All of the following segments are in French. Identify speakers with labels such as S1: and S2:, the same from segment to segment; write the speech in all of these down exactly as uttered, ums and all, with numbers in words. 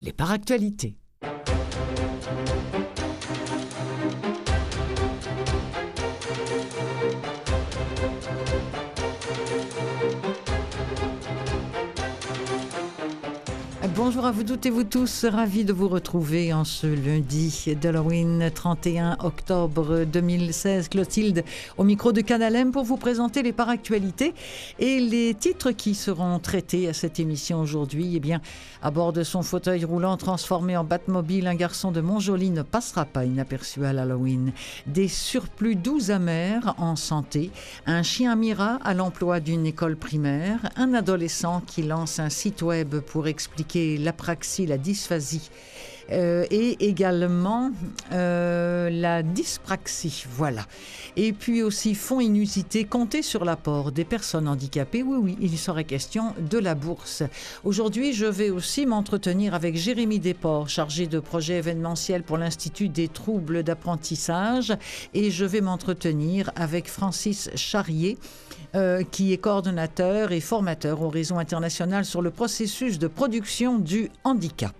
S1: les paractualités. Bonjour à vous toutes et vous tous, ravi de vous retrouver en ce lundi d'Halloween trente et un octobre deux mille seize. Clotilde au micro de Canal M pour vous présenter les paractualités et les titres qui seront traités à cette émission aujourd'hui. Eh bien, à bord de son fauteuil roulant transformé en Batmobile, un garçon de Montjoly ne passera pas inaperçu à l'Halloween. Des surplus doux amers en santé, un chien Mira à l'emploi d'une école primaire, un adolescent qui lance un site web pour expliquer l'apraxie, la dysphasie euh, et également euh, la dyspraxie, voilà. Et puis aussi, fonds inusité, compter sur l'apport des personnes handicapées. Oui, oui, il serait question de la bourse. Aujourd'hui, je vais aussi m'entretenir avec Jérémy Desports, chargé de projet événementiel pour l'Institut des troubles d'apprentissage, et je vais m'entretenir avec Francis Charrier, Euh, qui est coordonnateur et formateur au réseau international sur le processus de production du handicap.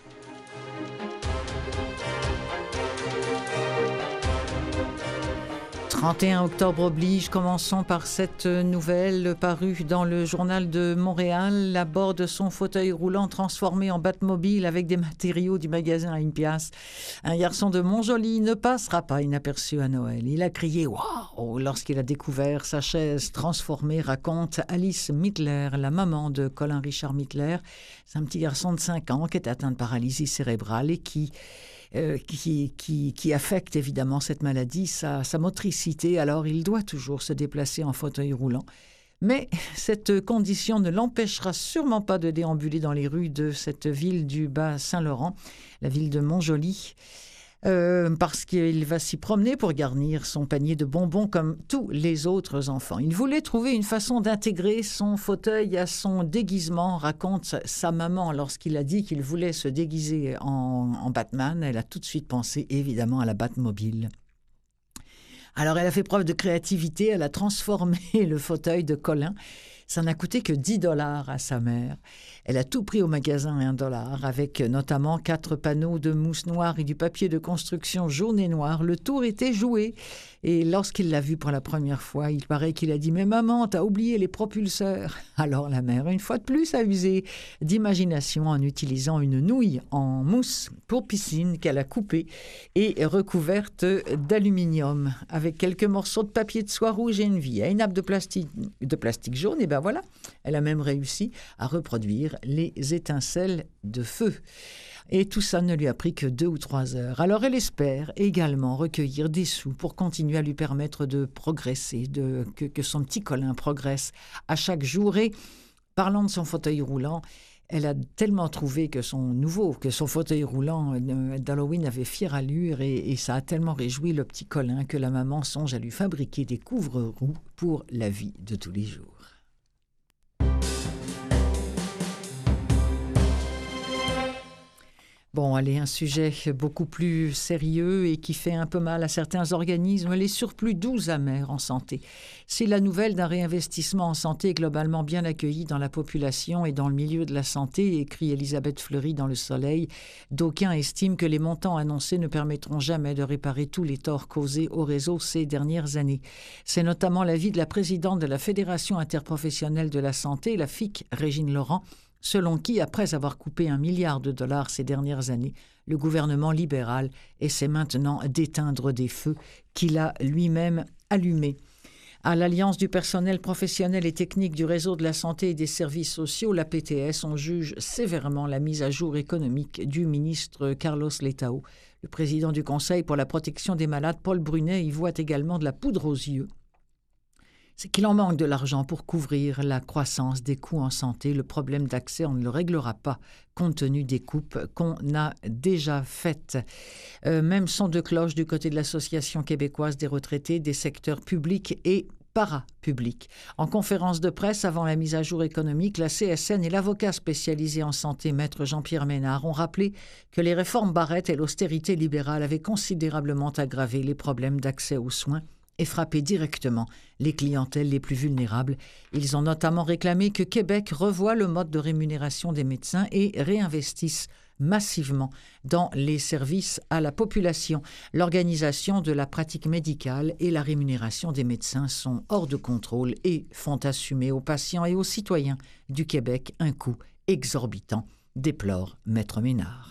S1: trente et un octobre oblige, commençons par cette nouvelle parue dans le journal de Montréal. À bord de son fauteuil roulant transformé en Batmobile avec des matériaux du magasin à une pièce, un garçon de Montjoly ne passera pas inaperçu à Noël. Il a crié « Waouh » lorsqu'il a découvert sa chaise transformée, raconte Alice Mittler, la maman de Colin Richard Mittler. C'est un petit garçon de cinq ans qui est atteint de paralysie cérébrale et qui... Euh, qui, qui, qui affecte évidemment cette maladie, sa, sa motricité. Alors, il doit toujours se déplacer en fauteuil roulant. Mais cette condition ne l'empêchera sûrement pas de déambuler dans les rues de cette ville du Bas-Saint-Laurent, la ville de Montjoly, euh, parce qu'il va s'y promener pour garnir son panier de bonbons comme tous les autres enfants. Il voulait trouver une façon d'intégrer son fauteuil à son déguisement, raconte sa maman lorsqu'il a dit qu'il voulait se déguiser en, en Batman. Elle a tout de suite pensé évidemment à la Batmobile. Alors elle a fait preuve de créativité, elle a transformé le fauteuil de Colin. Ça n'a coûté que dix dollars à sa mère. Elle a tout pris au magasin à un dollar, avec notamment quatre panneaux de mousse noire et du papier de construction jaune et noir. Le tour était joué. Et lorsqu'il l'a vu pour la première fois, il paraît qu'il a dit « Mais maman, t'as oublié les propulseurs !» Alors la mère, une fois de plus, a usé d'imagination en utilisant une nouille en mousse pour piscine qu'elle a coupée et recouverte d'aluminium, avec quelques morceaux de papier de soie rouge et une vie. À une nappe de plastique, de plastique jaune, et ben voilà, elle a même réussi à reproduire les étincelles de feu. Et tout ça ne lui a pris que deux ou trois heures. Alors elle espère également recueillir des sous pour continuer à lui permettre de progresser, de, que, que son petit Colin progresse à chaque jour. Et parlant de son fauteuil roulant, elle a tellement trouvé que son nouveau, que son fauteuil roulant d'Halloween avait fière allure et, et ça a tellement réjoui le petit Colin que la maman songe à lui fabriquer des couvre-roues pour la vie de tous les jours. Bon, allez, un sujet beaucoup plus sérieux et qui fait un peu mal à certains organismes, les surplus doux amers en santé. C'est la nouvelle d'un réinvestissement en santé globalement bien accueilli dans la population et dans le milieu de la santé, écrit Elisabeth Fleury dans Le Soleil. D'aucuns estiment que les montants annoncés ne permettront jamais de réparer tous les torts causés au réseau ces dernières années. C'est notamment l'avis de la présidente de la Fédération interprofessionnelle de la santé, la F I C, Régine Laurent, selon qui, après avoir coupé un milliard de dollars ces dernières années, le gouvernement libéral essaie maintenant d'éteindre des feux qu'il a lui-même allumés. À l'Alliance du personnel professionnel et technique du réseau de la santé et des services sociaux, la P T S, on juge sévèrement la mise à jour économique du ministre Carlos Letao. Le président du Conseil pour la protection des malades, Paul Brunet, y voit également de la poudre aux yeux. C'est qu'il en manque de l'argent pour couvrir la croissance des coûts en santé. Le problème d'accès, on ne le réglera pas compte tenu des coupes qu'on a déjà faites. Euh, même son de cloche du côté de l'Association québécoise des retraités des secteurs publics et parapublics. En conférence de presse avant la mise à jour économique, la C S N et l'avocat spécialisé en santé, maître Jean-Pierre Ménard, ont rappelé que les réformes Barrette et l'austérité libérale avaient considérablement aggravé les problèmes d'accès aux soins et frapper directement les clientèles les plus vulnérables. Ils ont notamment réclamé que Québec revoie le mode de rémunération des médecins et réinvestisse massivement dans les services à la population. L'organisation de la pratique médicale et la rémunération des médecins sont hors de contrôle et font assumer aux patients et aux citoyens du Québec un coût exorbitant, déplore Maître Ménard.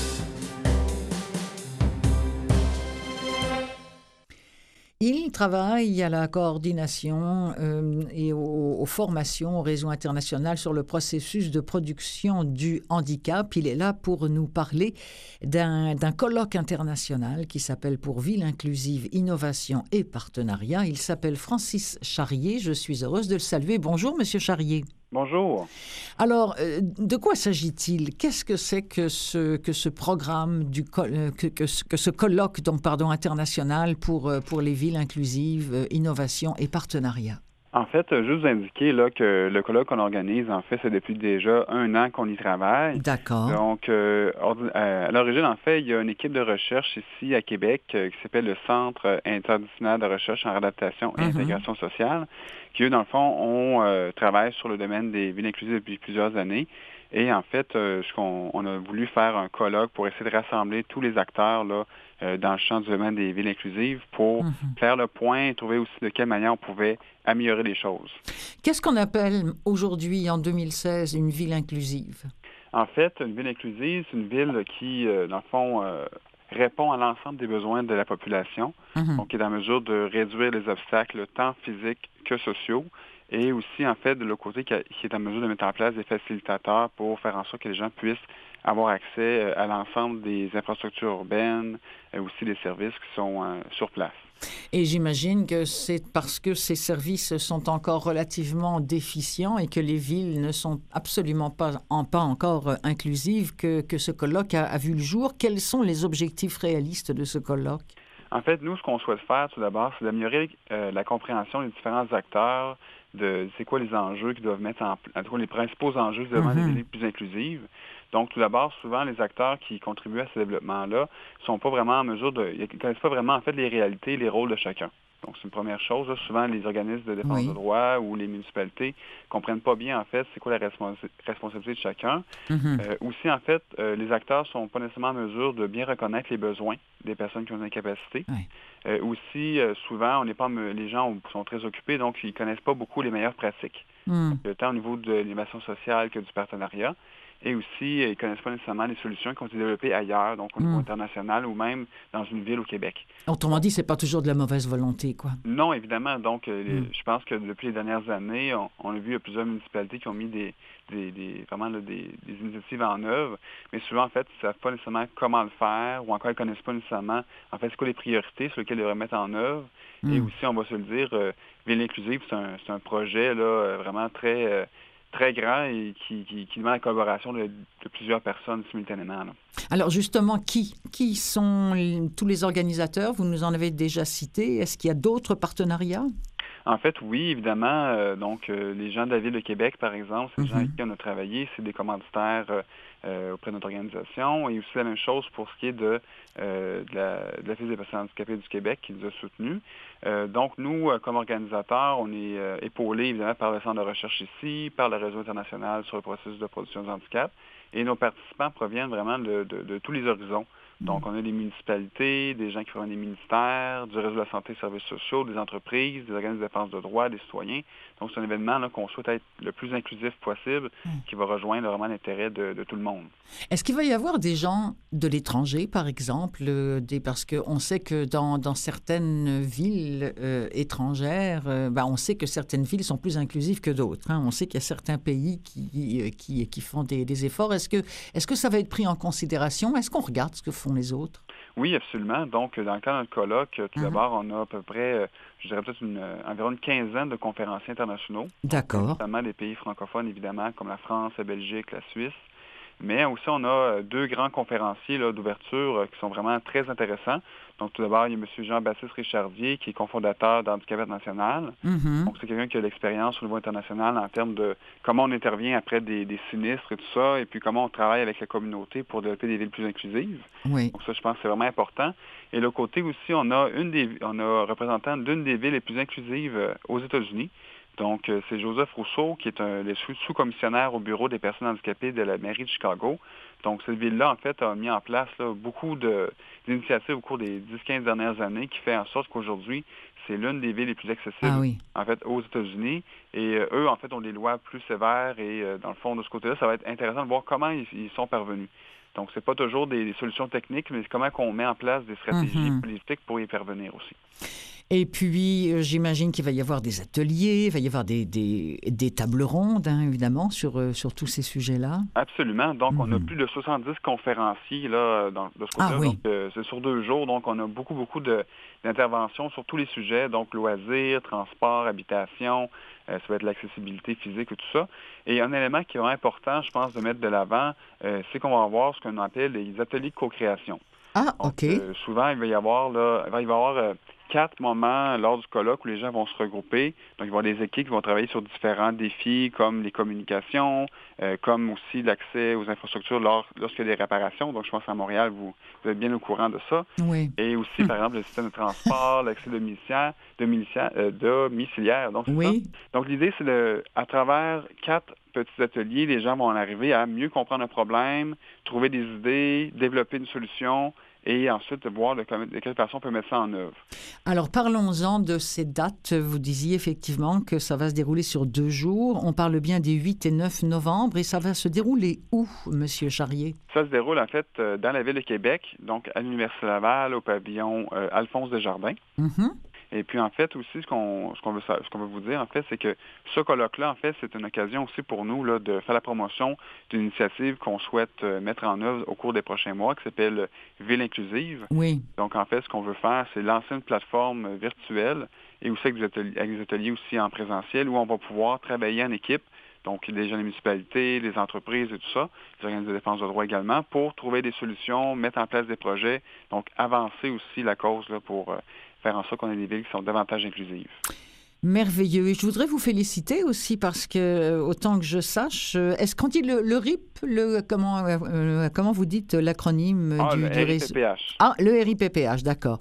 S1: Il travaille à la coordination euh, et aux, aux formations au réseau international sur le processus de production du handicap. Il est là pour nous parler d'un, d'un colloque international qui s'appelle Pour Ville inclusive, innovation et partenariat. Il s'appelle Francis Charrier. Je suis heureuse de le saluer. Bonjour, Monsieur Charrier.
S2: Bonjour.
S1: Alors, euh, de quoi s'agit-il? Qu'est-ce que c'est que ce, que ce programme, du que, que, que ce colloque donc, pardon, international pour, pour les villes inclusives, euh, innovation et partenariat?
S2: En fait, je vais vous indiquer là, que le colloque qu'on organise, en fait, c'est depuis déjà un an qu'on y travaille.
S1: D'accord.
S2: Donc, euh, à l'origine, en fait, il y a une équipe de recherche ici à Québec euh, qui s'appelle le Centre interdisciplinaire de recherche en adaptation et
S1: Mm-hmm.
S2: intégration sociale, qui, eux, dans le fond, on euh, travaille sur le domaine des villes inclusives depuis plusieurs années. Et en fait, euh, on, on a voulu faire un colloque pour essayer de rassembler tous les acteurs là, euh, dans le champ du domaine des villes inclusives pour
S1: Mm-hmm.
S2: faire le point et trouver aussi de quelle manière on pouvait améliorer les choses.
S1: Qu'est-ce qu'on appelle aujourd'hui, en deux mille seize, une ville inclusive?
S2: En fait, une ville inclusive, c'est une ville qui, euh, dans le fond, euh, répond à l'ensemble des besoins de la population,
S1: Mm-hmm.
S2: donc qui est en mesure de réduire les obstacles tant physiques que sociaux, et aussi, en fait, de l'autre côté, qui, a, qui est en mesure de mettre en place des facilitateurs pour faire en sorte que les gens puissent avoir accès à l'ensemble des infrastructures urbaines, et aussi des services qui sont euh, sur place.
S1: Et j'imagine que c'est parce que ces services sont encore relativement déficients et que les villes ne sont absolument pas, en, pas encore inclusives que, que ce colloque a, a vu le jour. Quels sont les objectifs réalistes de ce colloque?
S2: En fait, nous, ce qu'on souhaite faire, tout d'abord, c'est d'améliorer euh, la compréhension des différents acteurs de c'est quoi les enjeux qu'ils doivent mettre en place, les principaux enjeux du développement
S1: Mm-hmm.
S2: des villes plus inclusives. Donc, tout d'abord, souvent, les acteurs qui contribuent à ce développement-là sont pas vraiment en mesure de... Ils ne connaissent pas vraiment, en fait, les réalités et les rôles de chacun. Donc, c'est une première chose. Là, souvent, les organismes de défense
S1: Oui.
S2: de droit ou les municipalités comprennent pas bien, en fait, c'est quoi la respons- responsabilité de chacun.
S1: Mm-hmm.
S2: Euh, aussi, en fait, euh, les acteurs sont pas nécessairement en mesure de bien reconnaître les besoins des personnes qui ont une incapacité.
S1: Oui.
S2: Euh, aussi, euh, souvent, on n'est pas, les gens sont très occupés, donc ils connaissent pas beaucoup les meilleures pratiques,
S1: Mm.
S2: tant au niveau de l'innovation sociale que du partenariat. Et aussi, ils ne connaissent pas nécessairement les solutions qui ont été développées ailleurs, donc au niveau
S1: Mm.
S2: international ou même dans une ville au Québec.
S1: Autrement dit, c'est pas toujours de la mauvaise volonté, quoi.
S2: Non, évidemment. Donc, euh, les-
S1: Mm.
S2: je pense que depuis les dernières années, on, on a vu il y a plusieurs municipalités qui ont mis des, des, des vraiment là, des, des initiatives en œuvre, mais souvent, en fait, ils ne savent pas nécessairement comment le faire ou encore ils ne connaissent pas nécessairement, en fait, c'est quoi les priorités sur lesquelles ils devraient mettre en œuvre.
S1: Mm.
S2: Et aussi, on va se le dire, euh, Ville inclusive, c'est un, c'est un projet là, euh, vraiment très... euh, très grand et qui, qui, qui demande la collaboration de, de plusieurs personnes simultanément. Là.
S1: Alors justement, qui, qui sont les- tous les organisateurs? Vous nous en avez déjà cité. Est-ce qu'il y a d'autres partenariats?
S2: En fait, oui, évidemment. Euh, donc, euh, les gens de la Ville de Québec, par exemple, c'est des gens
S1: Mhm.
S2: avec qui on a travaillé, c'est des commanditaires euh, euh, auprès de notre organisation. Et aussi la même chose pour ce qui est de, euh, de la, de l'Office des personnes handicapées du Québec qui nous a soutenus. Euh, donc, nous, euh, comme organisateurs, on est euh, épaulés, évidemment, par le Centre de recherche ici, par le Réseau international sur le processus de production du handicap. Et nos participants proviennent vraiment de, de, de tous les horizons. Donc, on a des municipalités, des gens qui proviennent des ministères, du réseau de la santé et des services sociaux, des entreprises, des organismes de défense de droits, des citoyens. Donc, c'est un événement là, qu'on souhaite être le plus inclusif possible,
S1: Mm.
S2: qui va rejoindre vraiment l'intérêt de, de tout le monde.
S1: Est-ce qu'il va y avoir des gens de l'étranger, par exemple, euh, des, parce qu'on sait que dans, dans certaines villes euh, étrangères, euh, ben, on sait que certaines villes sont plus inclusives que d'autres. Hein. On sait qu'il y a certains pays qui, euh, qui, qui font des, des efforts. Est-ce que, est-ce que ça va être pris en considération? Est-ce qu'on regarde ce que font les autres?
S2: Oui, absolument. Donc, dans le cas de notre colloque, tout
S1: Mhm.
S2: d'abord, on a à peu près, euh, je dirais peut-être une, euh, environ une quinzaine de conférenciers internationaux.
S1: D'accord.
S2: Notamment des pays francophones, évidemment, comme la France, la Belgique, la Suisse. Mais aussi, on a euh, deux grands conférenciers là, d'ouverture euh, qui sont vraiment très intéressants. Donc, tout d'abord, il y a M. Jean-Baptiste Richardier, qui est cofondateur d'Handicap International.
S1: Mhm.
S2: Donc, c'est quelqu'un qui a de l'expérience au niveau international en termes de comment on intervient après des, des sinistres et tout ça, et puis comment on travaille avec la communauté pour développer des villes plus inclusives.
S1: Oui.
S2: Donc, ça, je pense que c'est vraiment important. Et de l'autre côté aussi, on a une des, on a représentant d'une des villes les plus inclusives euh, aux États-Unis. Donc, euh, c'est Joseph Rousseau, qui est un, le sous- sous-commissionnaire au Bureau des personnes handicapées de la mairie de Chicago. Donc, cette ville-là, en fait, a mis en place là, beaucoup de, d'initiatives au cours des dix quinze dernières années qui fait en sorte qu'aujourd'hui, c'est l'une des villes les plus accessibles,
S1: Ah oui.
S2: en fait, aux États-Unis. Et euh, eux, en fait, ont des lois plus sévères et, euh, dans le fond, de ce côté-là, ça va être intéressant de voir comment ils, ils sont parvenus. Donc, c'est pas toujours des, des solutions techniques, mais c'est comment on met en place des stratégies
S1: Mhm.
S2: politiques pour y parvenir aussi.
S1: Et puis, euh, j'imagine qu'il va y avoir des ateliers, il va y avoir des, des, des tables rondes, hein, évidemment, sur, euh, sur tous ces sujets-là.
S2: Absolument. Donc, on a
S1: Mhm.
S2: plus de soixante-dix conférenciers là, dans, de ce
S1: Ah
S2: côté-là.
S1: oui.
S2: Donc, euh, c'est sur deux jours. Donc, on a beaucoup, beaucoup de, d'interventions sur tous les sujets. Donc, loisirs, transport, habitation, euh, ça va être l'accessibilité physique et tout ça. Et un élément qui est vraiment important, je pense, de mettre de l'avant, euh, c'est qu'on va avoir ce qu'on appelle les ateliers de co-création.
S1: Ah,
S2: Donc,
S1: OK.
S2: euh, souvent, il va y avoir, là, il va y avoir euh, quatre moments lors du colloque où les gens vont se regrouper. Donc, il va y avoir des équipes qui vont travailler sur différents défis comme les communications, euh, comme aussi l'accès aux infrastructures lors, lorsqu'il y a des réparations. Donc, je pense qu'à Montréal, vous, vous êtes bien au courant de ça.
S1: Oui.
S2: Et aussi, par exemple, le système de transport, l'accès domiciliaire, domiciliaire, euh, domiciliaire. Donc, c'est ça.
S1: Oui.
S2: Donc, l'idée, c'est de, à travers quatre petits ateliers, les gens vont en arriver à mieux comprendre un problème, trouver des idées, développer une solution et ensuite voir de, de quelle façon on peut mettre ça en œuvre.
S1: Alors, parlons-en de ces dates. Vous disiez effectivement que ça va se dérouler sur deux jours. On parle bien des huit et neuf novembre. Et ça va se dérouler où, Monsieur Charrier?
S2: Ça se déroule en fait euh, dans la ville de Québec, donc à l'Université Laval, au pavillon euh, Alphonse Desjardins.
S1: Mhm.
S2: Et puis, en fait, aussi, ce qu'on, ce qu'on veut, ce qu'on veut vous dire, en fait, c'est que ce colloque-là, en fait, c'est une occasion aussi pour nous là, de faire la promotion d'une initiative qu'on souhaite euh, mettre en œuvre au cours des prochains mois, qui s'appelle Ville inclusive.
S1: Oui.
S2: Donc, en fait, ce qu'on veut faire, c'est lancer une plateforme virtuelle et aussi avec des ateliers, avec des ateliers aussi en présentiel où on va pouvoir travailler en équipe, donc les gens des municipalités, les entreprises et tout ça, les organismes de défense de droit également, pour trouver des solutions, mettre en place des projets, donc avancer aussi la cause là, pour euh, faire en sorte qu'on ait des villes qui sont davantage inclusives.
S1: Merveilleux. Et je voudrais vous féliciter aussi parce que, euh, autant que je sache, euh, est-ce qu'on dit le, le R I P, le, comment, euh, euh, comment vous dites l'acronyme
S2: Ah,
S1: du,
S2: le
S1: du réseau?
S2: R I P P H.
S1: Ah, le R I P P H, d'accord.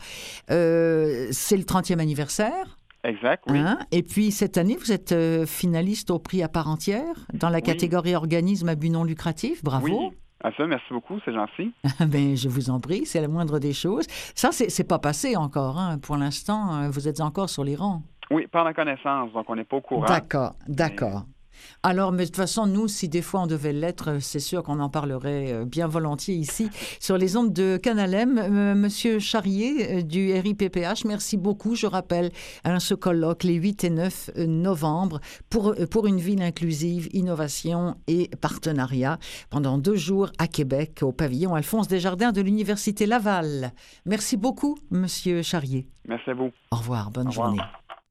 S1: Euh, c'est le trentième anniversaire.
S2: Exact, oui.
S1: Hein? Et puis, cette année, vous êtes euh, finaliste au prix à part entière dans la
S2: Oui.
S1: catégorie organisme à but non lucratif. Bravo.
S2: Oui. Ah, ça, merci beaucoup, c'est gentil.
S1: Ben, je vous en prie, c'est la moindre des choses. Ça, c'est, c'est pas passé encore. Hein. Pour l'instant, euh, vous êtes encore sur les rangs.
S2: Oui, pas en connaissance, donc on n'est pas au courant.
S1: D'accord, d'accord. Alors, mais de toute façon, nous, si des fois on devait l'être, c'est sûr qu'on en parlerait euh, bien volontiers ici, sur les ondes de Canal M. Euh, Monsieur Charrier, euh, du R I P P H, merci beaucoup. Je rappelle hein, ce colloque les huit et neuf novembre pour, euh, pour une ville inclusive, innovation et partenariat, pendant deux jours à Québec, au pavillon Alphonse Desjardins de l'Université Laval. Merci beaucoup, Monsieur Charrier.
S2: Merci à vous.
S1: Au revoir, bonne
S2: Au revoir.
S1: journée.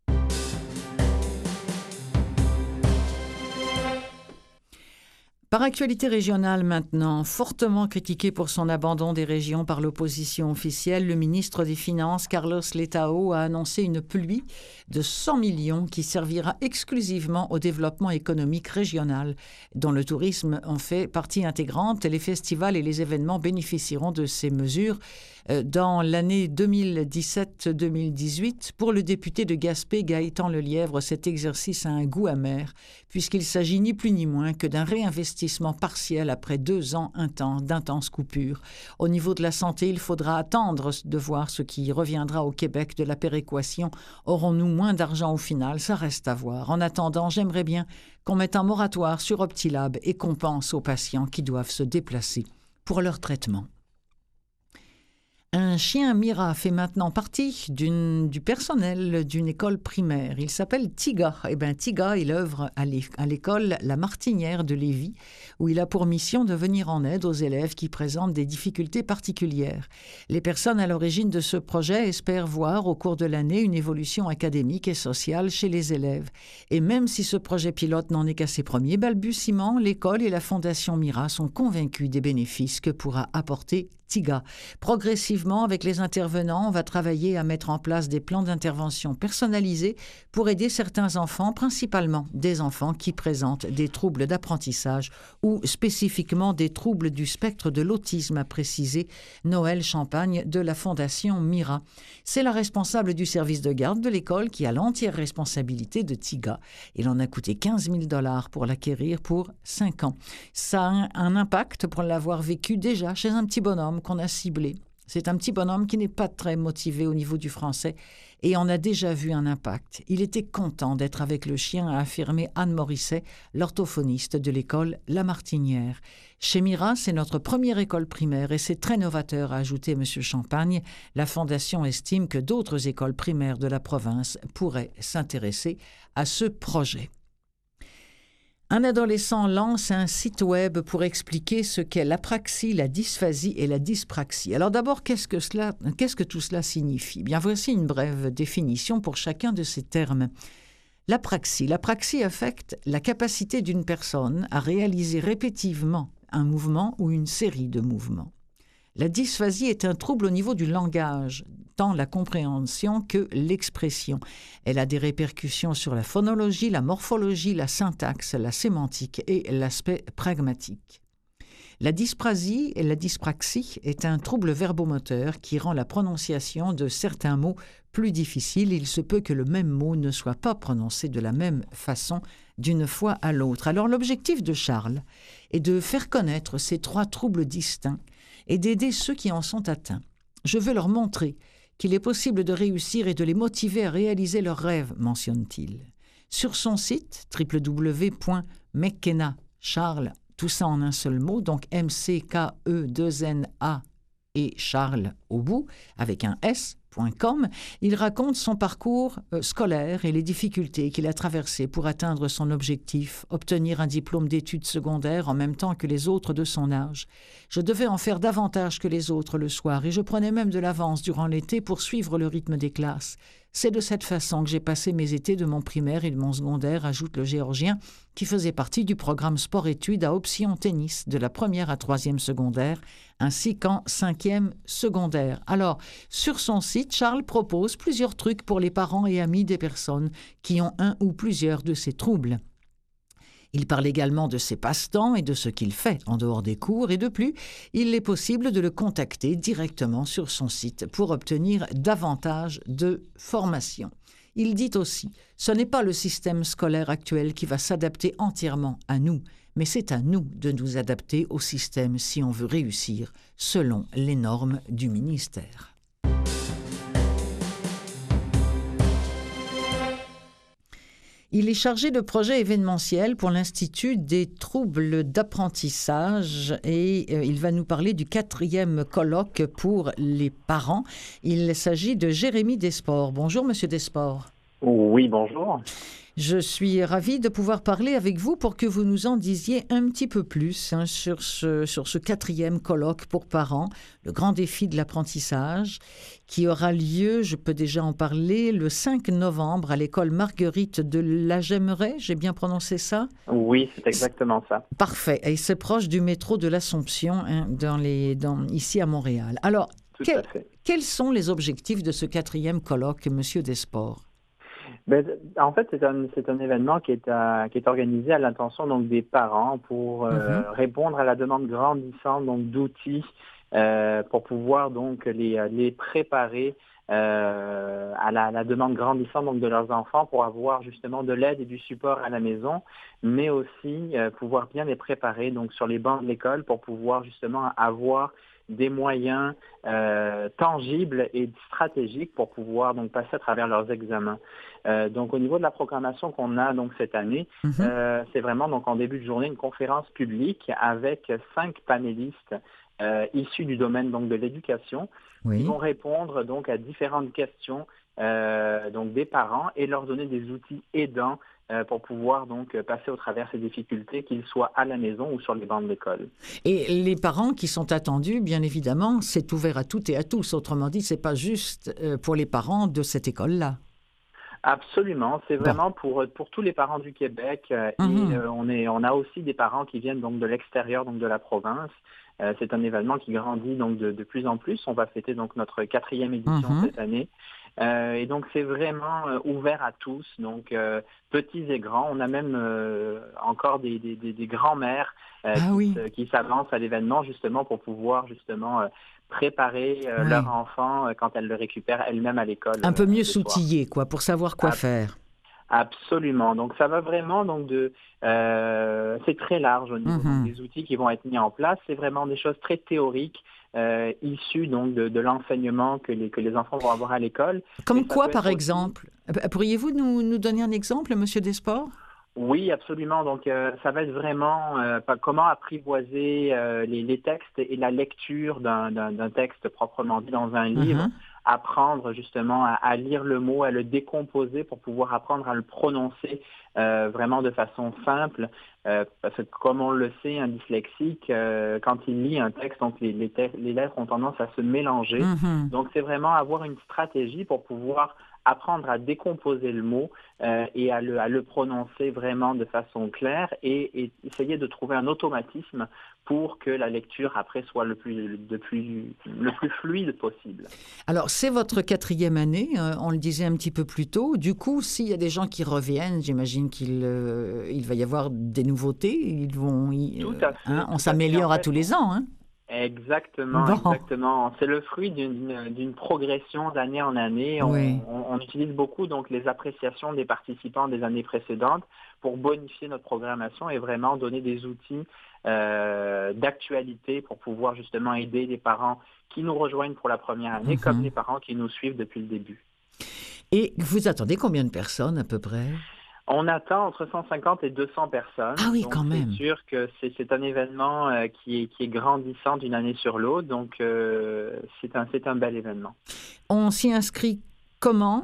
S1: Par actualité régionale maintenant, fortement critiqué pour son abandon des régions par l'opposition officielle, le ministre des Finances, Carlos Letao, a annoncé une pluie de cent millions qui servira exclusivement au développement économique régional, dont le tourisme en fait partie intégrante. Les festivals et les événements bénéficieront de ces mesures dans l'année deux mille dix-sept deux mille dix-huit. Pour le député de Gaspé, Gaëtan Lelièvre, cet exercice a un goût amer, puisqu'il s'agit ni plus ni moins que d'un réinvestissement partiel après deux ans intenses, d'intenses coupures. Au niveau de la santé, il faudra attendre de voir ce qui reviendra au Québec de la péréquation. Aurons-nous moins d'argent au final? Ça reste à voir. En attendant, j'aimerais bien qu'on mette un moratoire sur Optilab et qu'on pense aux patients qui doivent se déplacer pour leur traitement. Un chien Mira fait maintenant partie d'une, du personnel d'une école primaire. Il s'appelle Tiga. Eh bien, Tiga, il œuvre à, l'é- à l'école La Martinière de Lévis, où il a pour mission de venir en aide aux élèves qui présentent des difficultés particulières. Les personnes à l'origine de ce projet espèrent voir au cours de l'année une évolution académique et sociale chez les élèves. Et même si ce projet pilote n'en est qu'à ses premiers balbutiements, l'école et la Fondation Mira sont convaincus des bénéfices que pourra apporter Tiga. Progressivement, collectivement, avec les intervenants, on va travailler à mettre en place des plans d'intervention personnalisés pour aider certains enfants, principalement des enfants qui présentent des troubles d'apprentissage ou spécifiquement des troubles du spectre de l'autisme, a précisé Noël Champagne de la Fondation Mira. C'est la responsable du service de garde de l'école qui a l'entière responsabilité de Tiga. Il en a coûté quinze mille dollars pour l'acquérir pour cinq ans. Ça a un impact pour l'avoir vécu déjà chez un petit bonhomme qu'on a ciblé. C'est un petit bonhomme qui n'est pas très motivé au niveau du français et on a déjà vu un impact. Il était content d'être avec le chien, a affirmé Anne Morisset, l'orthophoniste de l'école La Martinière. Chez Mira, c'est notre première école primaire et c'est très novateur, a ajouté M. Champagne. La Fondation estime que d'autres écoles primaires de la province pourraient s'intéresser à ce projet. Un adolescent lance un site web pour expliquer ce qu'est l'apraxie, la dysphasie et la dyspraxie. Alors d'abord, qu'est-ce que cela, qu'est-ce que tout cela signifie? Bien, voici une brève définition pour chacun de ces termes. L'apraxie. L'apraxie affecte la capacité d'une personne à réaliser répétitivement un mouvement ou une série de mouvements. La dysphasie est un trouble au niveau du langage, tant la compréhension que l'expression. Elle a des répercussions sur la phonologie, la morphologie, la syntaxe, la sémantique et l'aspect pragmatique. La dysprasie et la dyspraxie est un trouble verbomoteur qui rend la prononciation de certains mots plus difficile. Il se peut que le même mot ne soit pas prononcé de la même façon d'une fois à l'autre. Alors l'objectif de Charles est de faire connaître ces trois troubles distincts et d'aider ceux qui en sont atteints. Je veux leur montrer qu'il est possible de réussir et de les motiver à réaliser leurs rêves, mentionne-t-il. Sur son site, w w w point mckena charles, tout ça en un seul mot, donc M C K E deux N A et Charles au bout, avec un S, .com, il raconte son parcours euh, scolaire et les difficultés qu'il a traversées pour atteindre son objectif, obtenir un diplôme d'études secondaires en même temps que les autres de son âge. Je devais en faire davantage que les autres le soir et je prenais même de l'avance durant l'été pour suivre le rythme des classes. C'est de cette façon que j'ai passé mes étés de mon primaire et de mon secondaire, ajoute le Géorgien, qui faisait partie du programme sport-études à option tennis de la première à troisième secondaire, ainsi qu'en cinquième secondaire. Alors, sur son site, Charles propose plusieurs trucs pour les parents et amis des personnes qui ont un ou plusieurs de ces troubles. Il parle également de ses passe-temps et de ce qu'il fait en dehors des cours et de plus, il est possible de le contacter directement sur son site pour obtenir davantage de formation. Il dit aussi, ce n'est pas le système scolaire actuel qui va s'adapter entièrement à nous, mais c'est à nous de nous adapter au système si on veut réussir selon les normes du ministère. Il est chargé de projets événementiels pour l'Institut des troubles d'apprentissage et euh, il va nous parler du quatrième colloque pour les parents. Il s'agit de Jérémy Desport. Bonjour, Monsieur Desport.
S3: Oui, bonjour.
S1: Je suis ravie de pouvoir parler avec vous pour que vous nous en disiez un petit peu plus hein, sur, ce, sur ce quatrième colloque pour parents, le grand défi de l'apprentissage, qui aura lieu, je peux déjà en parler, le cinq novembre à l'école Marguerite de Lagemmeraie. J'ai bien prononcé ça?
S3: Oui, c'est exactement ça.
S1: Parfait. Et c'est proche du métro de l'Assomption, hein, dans les, dans, ici à Montréal. Alors, quel, quels sont les objectifs de ce quatrième colloque, Monsieur Desport?
S3: Ben, en fait, c'est un, c'est un événement qui est, à, qui est organisé à l'intention donc, des parents pour euh, mm-hmm. répondre à la demande grandissante donc, d'outils euh, pour pouvoir donc, les, les préparer euh, à la, la demande grandissante donc, de leurs enfants pour avoir justement de l'aide et du support à la maison, mais aussi euh, pouvoir bien les préparer donc, sur les bancs de l'école pour pouvoir justement avoir des moyens euh, tangibles et stratégiques pour pouvoir donc passer à travers leurs examens. Euh, donc au niveau de la programmation qu'on a donc cette année, mm-hmm. euh, c'est vraiment donc en début de journée une conférence publique avec cinq panélistes euh, issus du domaine donc de l'éducation oui. qui vont répondre donc à différentes questions euh, donc des parents et leur donner des outils aidants Euh, pour pouvoir donc passer au travers ces difficultés, qu'ils soient à la maison ou sur les bancs de l'école.
S1: Et les parents qui sont attendus, bien évidemment, c'est ouvert à toutes et à tous. Autrement dit, c'est pas juste euh, pour les parents de cette école-là.
S3: Absolument, c'est vraiment bon. pour pour tous les parents du Québec euh, mm-hmm. et euh, on est on a aussi des parents qui viennent donc de l'extérieur donc de la province. Euh, c'est un événement qui grandit donc de, de plus en plus. On va fêter donc notre quatrième édition
S1: Mm-hmm.
S3: cette année. Euh, et donc c'est vraiment euh, ouvert à tous, donc euh, petits et grands. On a même euh, encore des, des, des, des grands-mères euh,
S1: Ah
S3: qui,
S1: oui.
S3: se- qui s'avancent à l'événement justement pour pouvoir justement euh, préparer euh,
S1: Oui.
S3: leur enfant euh, quand elles le récupèrent elles-mêmes à l'école.
S1: Un peu
S3: euh,
S1: mieux
S3: le soir.
S1: s'outiller, quoi, pour savoir quoi
S3: Ah,
S1: faire.
S3: Absolument. Donc ça va vraiment donc de euh, c'est très large au niveau donc,
S1: Mhm.
S3: des outils qui vont être mis en place. C'est vraiment des choses très théoriques euh, issues donc de, de l'enseignement que les que les enfants vont avoir à l'école.
S1: Comme
S3: Mais ça
S1: quoi,
S3: peut
S1: par
S3: être aussi-
S1: exemple? Euh, Pourriez-vous nous, nous donner un exemple, Monsieur Desports?
S3: Oui, absolument. Donc, euh, ça va être vraiment euh, pas- comment apprivoiser euh, les, les textes et la lecture d'un d'un- d'un texte proprement dit dans un livre,
S1: Mhm.
S3: apprendre justement à, à lire le mot, à le décomposer pour pouvoir apprendre à le prononcer euh, vraiment de façon simple. Euh, parce que comme on le sait, un dyslexique, euh, quand il lit un texte, donc les, les, te- les lettres ont tendance à se mélanger.
S1: Mhm.
S3: Donc, c'est vraiment avoir une stratégie pour pouvoir apprendre à décomposer le mot euh, et à le, à le prononcer vraiment de façon claire et, et essayer de trouver un automatisme pour que la lecture après soit le plus, de plus, le plus fluide possible.
S1: Alors, c'est votre quatrième année, euh, on le disait un petit peu plus tôt. Du coup, s'il y a des gens qui reviennent, j'imagine qu'il euh, il va y avoir des nouveautés. Ils vont, y-
S3: Tout
S1: euh,
S3: à fait.
S1: hein,
S3: tout
S1: on
S3: à fait.
S1: s'améliore
S3: En
S1: à
S3: fait,
S1: tous les ans. Hein?
S3: Exactement,
S1: Bon,
S3: exactement. C'est le fruit d'une d'une progression d'année en année. On,
S1: oui.
S3: on- on utilise beaucoup donc les appréciations des participants des années précédentes pour bonifier notre programmation et vraiment donner des outils euh, d'actualité pour pouvoir justement aider les parents qui nous rejoignent pour la première année, comme
S1: Mhm.
S3: les parents qui nous suivent depuis le début.
S1: Et vous attendez combien de personnes à peu près?
S3: On attend entre cent cinquante et deux cents personnes.
S1: Ah oui,
S3: donc
S1: quand même.
S3: c'est sûr que c'est c'est un événement euh, qui, est, qui est grandissant d'une année sur l'autre. Donc euh, c'est un, c'est un bel événement.
S1: On s'y inscrit comment?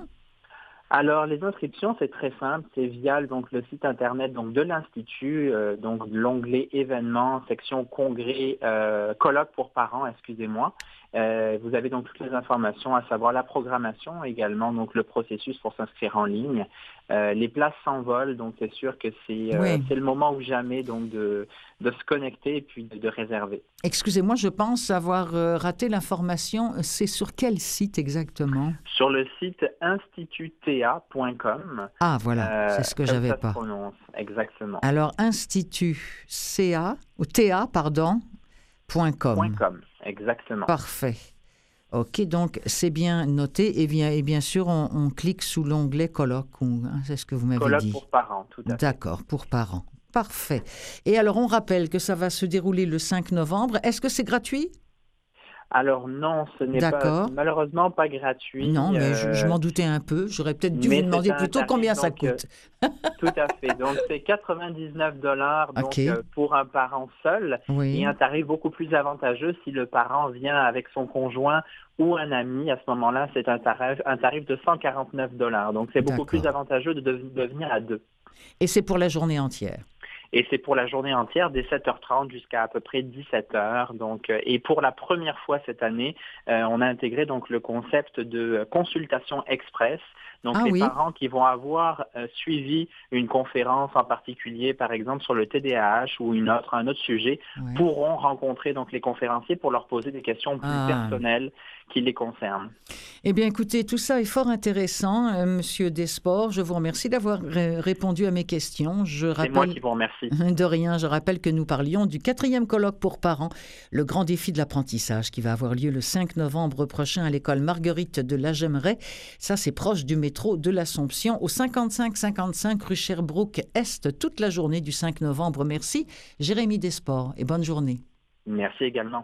S3: Alors les inscriptions, c'est très simple. C'est via donc, le site internet donc, de l'Institut, euh, donc l'onglet événements, section congrès, euh, colloque pour parents, excusez-moi. Euh, vous avez donc toutes les informations, à savoir la programmation, également donc le processus pour s'inscrire en ligne. Euh, les places s'envolent, donc c'est sûr que c'est euh,
S1: Oui.
S3: c'est le moment ou jamais donc de, de se connecter et puis de, de réserver.
S1: Excusez-moi, je pense avoir euh, raté l'information. C'est sur quel site exactement?
S3: Sur le site institut t a point com.
S1: Ah, voilà,
S3: euh,
S1: c'est ce que
S3: comme
S1: j'avais
S3: ça se
S1: pas.
S3: prononce, exactement.
S1: Alors, Institut C A, ou T A, pardon, point com.
S3: Point .com, exactement.
S1: Parfait. OK, donc c'est bien noté. Et bien, et bien sûr, on, on clique sous l'onglet colloque, ou, hein, c'est ce que vous m'avez
S3: Colloque
S1: dit.
S3: pour parents, tout à fait.
S1: D'accord, pour parents. Parfait. Et alors, on rappelle que ça va se dérouler le cinq novembre. Est-ce que c'est gratuit?
S3: Alors non, ce n'est pas,
S1: D'accord.
S3: malheureusement pas gratuit.
S1: Non, mais je, je
S3: euh,
S1: m'en doutais un peu. J'aurais peut-être dû
S3: mais
S1: vous
S3: c'est
S1: demander
S3: un
S1: plutôt
S3: tarif,
S1: combien ça
S3: donc, euh,
S1: coûte.
S3: Tout à fait. Donc c'est quatre-vingt-dix-neuf dollars donc,
S1: OK.
S3: euh, pour un parent seul
S1: Oui.
S3: et un tarif beaucoup plus avantageux si le parent vient avec son conjoint ou un ami. À ce moment-là, c'est un tarif, un tarif de cent quarante-neuf dollars. Donc c'est beaucoup plus
S1: D'accord.
S3: avantageux de, de, de venir à deux.
S1: Et c'est pour la journée entière.
S3: Et c'est pour la journée entière, dès sept heures trente jusqu'à à peu près dix-sept heures. Donc, euh, et pour la première fois cette année, euh, on a intégré donc le concept de consultation express. Donc,
S1: Ah
S3: les
S1: oui.
S3: parents qui vont avoir euh, suivi une conférence en particulier, par exemple sur le T D A H ou une autre, un autre sujet,
S1: Ouais.
S3: pourront rencontrer donc les conférenciers pour leur poser des questions plus
S1: Ah.
S3: personnelles qui les concernent.
S1: Eh bien, écoutez, tout ça est fort intéressant, euh, Monsieur Desports. Je vous remercie d'avoir ré- répondu à mes questions. Je
S3: C'est
S1: rappelle...
S3: moi qui vous remercie.
S1: De rien, je rappelle que nous parlions du quatrième colloque pour parents, le grand défi de l'apprentissage qui va avoir lieu le cinq novembre prochain à l'école Marguerite de Lagemmeraie. Ça, c'est proche du métro de l'Assomption, au cinquante-cinq cinquante-cinq rue Sherbrooke-Est, toute la journée du cinq novembre. Merci, Jérémy Desports, et bonne journée.
S3: Merci également.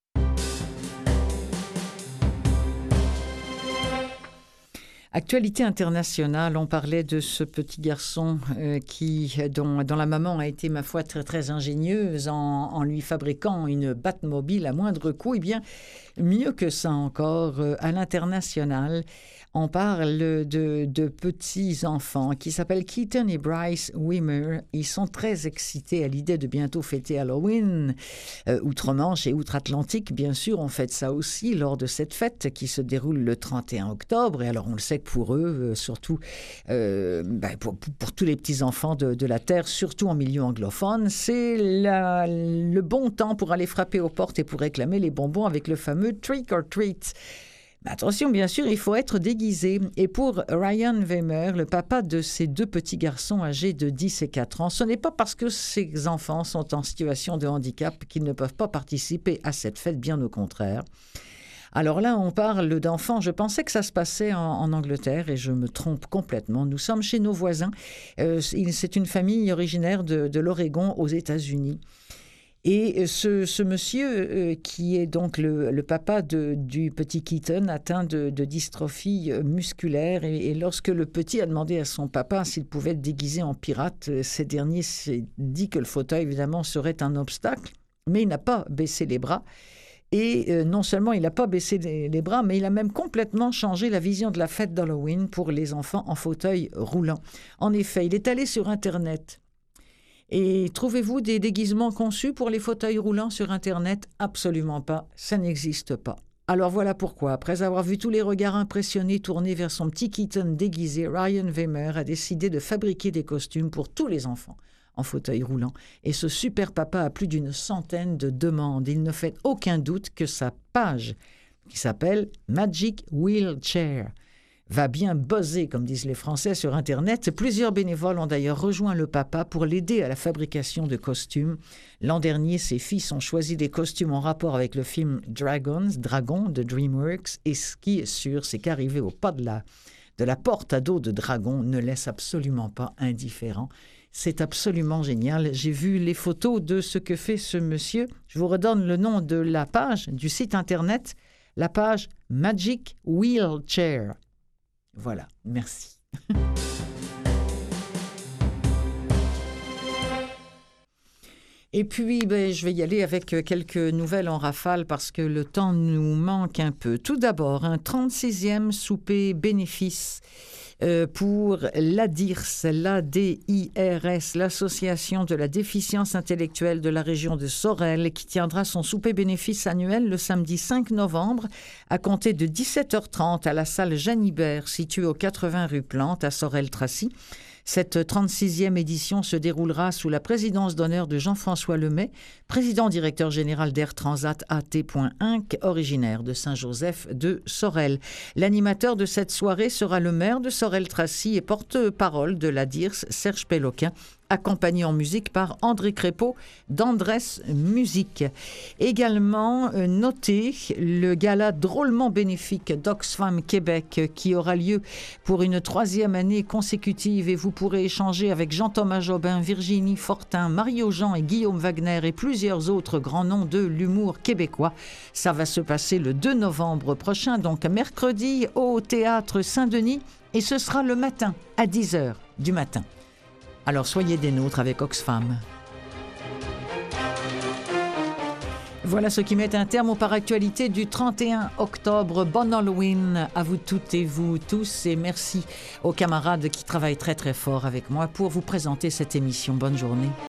S1: Actualité internationale, on parlait de ce petit garçon euh, qui, dont, dont la maman a été, ma foi, très, très ingénieuse en, en lui fabriquant une Batmobile à moindre coût. Eh bien, mieux que ça encore, euh, à l'international, on parle de, de petits-enfants qui s'appellent Keaton et Bryce Wimmer. Ils sont très excités à l'idée de bientôt fêter Halloween. Euh, Outre-Manche et Outre-Atlantique, bien sûr, on fête ça aussi lors de cette fête qui se déroule le trente et un octobre. Et alors, on le sait fête pour eux, euh, surtout euh, ben pour, pour, pour tous les petits-enfants de, de la Terre, surtout en milieu anglophone. C'est la, le bon temps pour aller frapper aux portes et pour réclamer les bonbons avec le fameux « trick or treat ». Mais attention, bien sûr, il faut être déguisé. Et pour Ryan Weimer, le papa de ces deux petits garçons âgés de dix et quatre ans, ce n'est pas parce que ces enfants sont en situation de handicap qu'ils ne peuvent pas participer à cette fête, bien au contraire. Alors là, on parle d'enfants. Je pensais que ça se passait en, en Angleterre et je me trompe complètement. Nous sommes chez nos voisins. Euh, c'est une famille originaire de, de l'Oregon aux États-Unis. Et ce, ce monsieur, euh, qui est donc le, le papa de, du petit Keaton, atteint de, de dystrophie musculaire, et, et lorsque le petit a demandé à son papa s'il pouvait être déguisé en pirate, ces derniers s'est dit que le fauteuil, évidemment, serait un obstacle, mais il n'a pas baissé les bras. Et euh, non seulement il n'a pas baissé les, les bras, mais il a même complètement changé la vision de la fête d'Halloween pour les enfants en fauteuil roulant. En effet, il est allé sur Internet. Et trouvez-vous des déguisements conçus pour les fauteuils roulants sur Internet? Absolument pas, ça n'existe pas. Alors voilà pourquoi, après avoir vu tous les regards impressionnés tournés vers son petit Keaton déguisé, Ryan Weimer a décidé de fabriquer des costumes pour tous les enfants en fauteuil roulant. Et ce super papa a plus d'une centaine de demandes. Il ne fait aucun doute que sa page, qui s'appelle Magic Wheelchair, va bien buzzer, comme disent les Français, sur Internet. Plusieurs bénévoles ont d'ailleurs rejoint le papa pour l'aider à la fabrication de costumes. L'an dernier, ses fils ont choisi des costumes en rapport avec le film Dragons, Dragon de DreamWorks. Et ce qui est sûr, c'est qu'arriver au pas de la, de la porte à dos de dragon ne laisse absolument pas indifférent. C'est absolument génial. J'ai vu les photos de ce que fait ce monsieur. Je vous redonne le nom de la page, du site Internet, la page Magic Wheelchair. Voilà, merci. Et puis, ben, je vais y aller avec quelques nouvelles en rafale parce que le temps nous manque un peu. Tout d'abord, un trente-sixième souper bénéfice euh, pour l'A D I R S, l'A D I R S, l'Association de la déficience intellectuelle de la région de Sorel, qui tiendra son souper bénéfice annuel le samedi cinq novembre à compter de dix-sept heures trente à la salle Jeanne Hibert, située au quatre-vingts rue Plante à Sorel-Tracy. Cette trente-sixième édition se déroulera sous la présidence d'honneur de Jean-François Lemay, président directeur général d'Air Transat A T Inc, originaire de Saint-Joseph de Sorel. L'animateur de cette soirée sera le maire de Sorel-Tracy et porte-parole de l'A D I R S, Serge Péloquin, accompagné en musique par André Crépeau d'Andrés Musique. Également, euh, notez le gala drôlement bénéfique d'Oxfam Québec qui aura lieu pour une troisième année consécutive et vous pourrez échanger avec Jean-Thomas Jobin, Virginie Fortin, Mario Jean et Guillaume Wagner et plusieurs autres grands noms de l'humour québécois. Ça va se passer le deux novembre prochain, donc mercredi au Théâtre Saint-Denis et ce sera le matin à dix heures du matin. Alors soyez des nôtres avec Oxfam. Voilà ce qui met un terme aux paractualités du trente et un octobre. Bon Halloween à vous toutes et vous tous et merci aux camarades qui travaillent très très fort avec moi pour vous présenter cette émission. Bonne journée.